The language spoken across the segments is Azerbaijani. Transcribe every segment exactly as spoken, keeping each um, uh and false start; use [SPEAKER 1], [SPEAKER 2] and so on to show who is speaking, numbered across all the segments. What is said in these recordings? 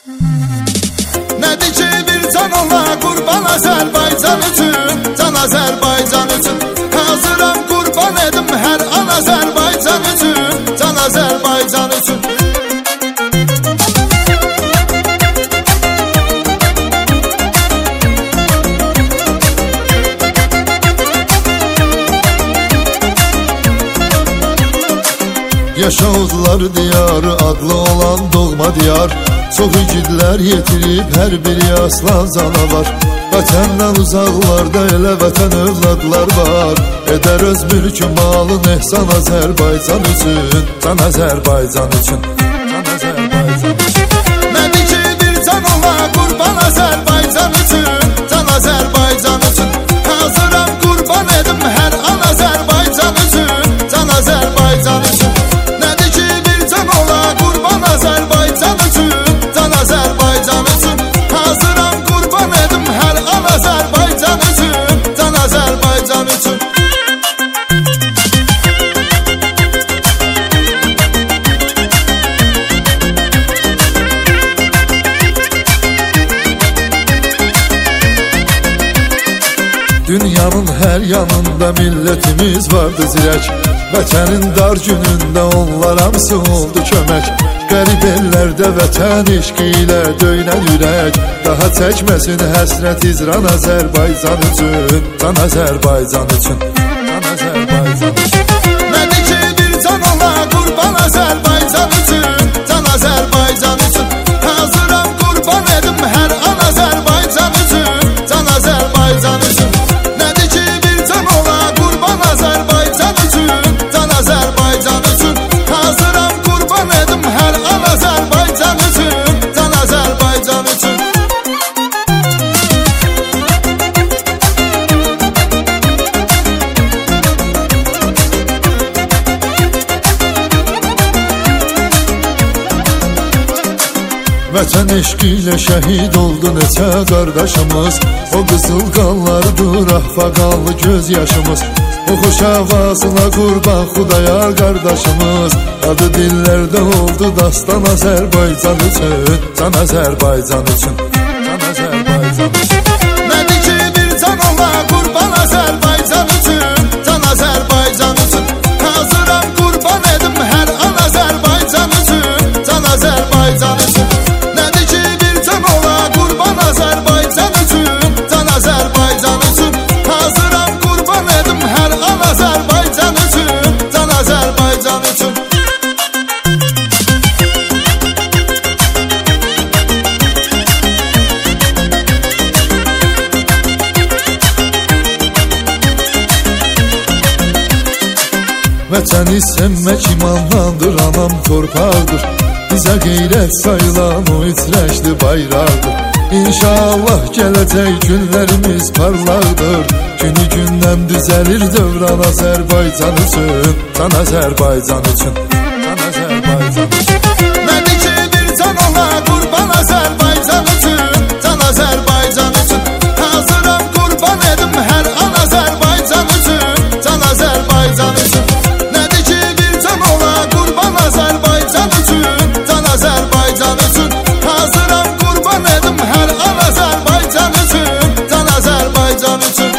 [SPEAKER 1] Nədir ki bir can ola qurban Azərbaycan üçün, can Azərbaycan üçün. Hazıram qurban edim hər an Azərbaycan üçün, can Azərbaycan üçün.
[SPEAKER 2] Yaşadılar diyarı adlı olan doğma diyar. Çox igidlər yetirib hər biri aslan canavar. Vətəndən uzaqlarda elə vətən övladlar var. Edər öz mülkü malın ehsan Azərbaycan üçün, can Azərbaycan üçün, can Azərbaycan üçün.
[SPEAKER 1] Nədir ki bir can ola qurban Azərbaycan üçün, can Azərbaycan üçün. Hazıram qurban edim hər an Azərbaycan üçün, can Azərbaycan üçün. Nədir ki bir can ola qurban Azərbaycan üçün, can Azərbaycan üçün. Hazıram qurban edim hər an Azərbaycan üçün, can Azərbaycan üçün.
[SPEAKER 2] Dünyanın hər yanında millətimiz vardı zirək. Vətənin dar günündə onlar hamısı oldu kömək. Qərib ellərdə vətən eşqi ilə döynən ürək. Daha çəkməsin həsrət izran Azərbaycan üçün, can Azərbaycan üçün, can Azərbaycan üçün.
[SPEAKER 1] Nədir ki bir can ola qurban Azərbaycan üçün, can Azərbaycan üçün. Hazıram qurban edim hər an Azərbaycan üçün, can Azərbaycan üçün. Nədir ki bir can ola qurban Azərbaycan üçün, can Azərbaycan üçün. Hazıram qurban edim hər an Azərbaycan üçün, can Azərbaycan üçün.
[SPEAKER 2] Vətən eşqi ilə şəhid oldu neçə qardaşımız. O qızıl qanlardır ahfaqanlı göz yaşımız. O xoş avazına qurban Xudayar qardaşımız. Adı dillərdə oldu dastan Azərbaycan üçün, can Azərbaycan üçün, can Azərbaycan üçün.
[SPEAKER 1] Nədir ki bir can ola qurban Azərbaycan üçün, can Azərbaycan üçün. Hazıram qurban edim hər an Azərbaycan üçün, can Azərbaycan üçün. Nədir ki bir can ola qurban Azərbaycan üçün, can Azərbaycan üçün. Hazıram qurban edim hər an Azərbaycan üçün, can Azərbaycan üçün.
[SPEAKER 2] Vətəni sevmək imandandır, anam torpaqdır. Bizə qeyrət sayılan o itirəkli bayraqdır. İnşallah gələcək günlərimiz parlaqdır. Günü gündən düzəlir dövran Azərbaycan üçün, can Azərbaycan üçün, can Azərbaycan üçün.
[SPEAKER 1] Nədir ki bir can ola qurban Azərbaycan üçün, can Azərbaycan üçün. Hazıram qurban edim hər an Azərbaycan üçün, can Azərbaycan üçün. Nədir ki bir can ola qurban Azərbaycan üçün, can Azərbaycan üçün. Hazıram qurban edim hər an Azərbaycan üçün, can Azərbaycan üçün.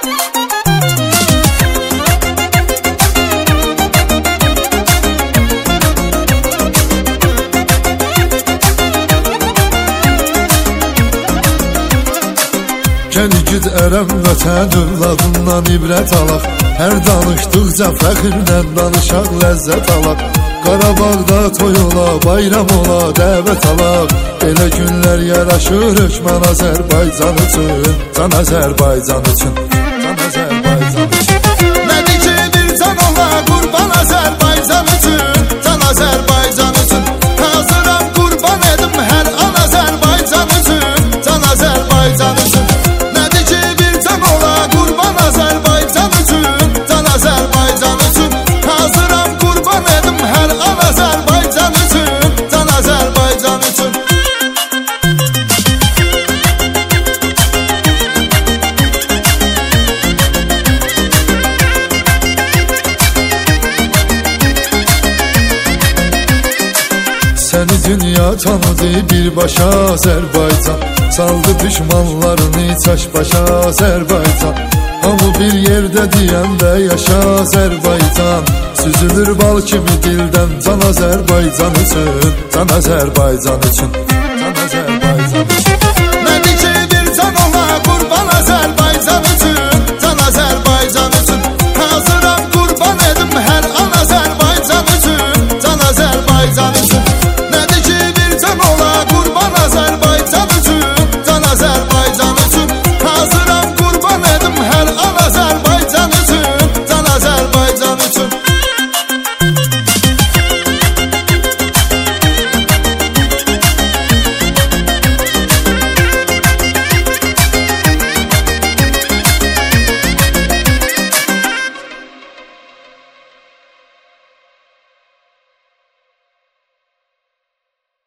[SPEAKER 2] Gəl igid ərəm vətən övladından ibrət alaq. Hər danışdıqca fəxirlə danışaq, ləzzət alaq. Qarabağda toy ola, bayram ola, dəvət alaq. Belə günlər yaraşır hökmən Azərbaycan üçün, can Azərbaycan üçün, can Azərbaycan üçün.
[SPEAKER 1] Nədir ki bir can ola qurban Azərbaycan üçün, can Azərbaycan üçün. Hazıram qurban edim hər an Azərbaycan üçün, can Azərbaycan üçün. Nədir ki bir can ola qurban Azərbaycan üçün, can Azərbaycan üçün. Hazıram qurban edim hər an Azərbaycan üçün, can Azərbaycan üçün.
[SPEAKER 2] dünya tanıdı birbaşa Azərbaycan. Saldı düşmanlarını çaş başa Azərbaycan. Hamı bir yerdə deyəndə yaşa Azərbaycan. Süzülür bal kimi dildən can Azərbaycan üçün, can Azərbaycan üçün, can Azərbaycan.